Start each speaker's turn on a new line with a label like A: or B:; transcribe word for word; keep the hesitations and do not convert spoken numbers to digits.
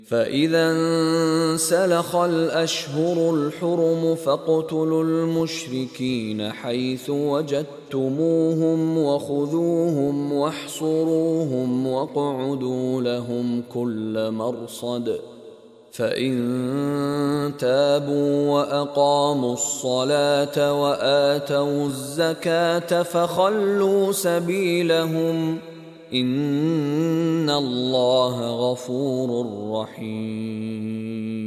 A: فإذا انسلخ الأشهر الحرم فاقتلوا المشركين حيث وجدتموهم وخذوهم واحصروهم واقعدوا لهم كل مرصد فإن تابوا وأقاموا الصلاة وآتوا الزكاة فخلوا سبيلهم إن الله غفور رحيم.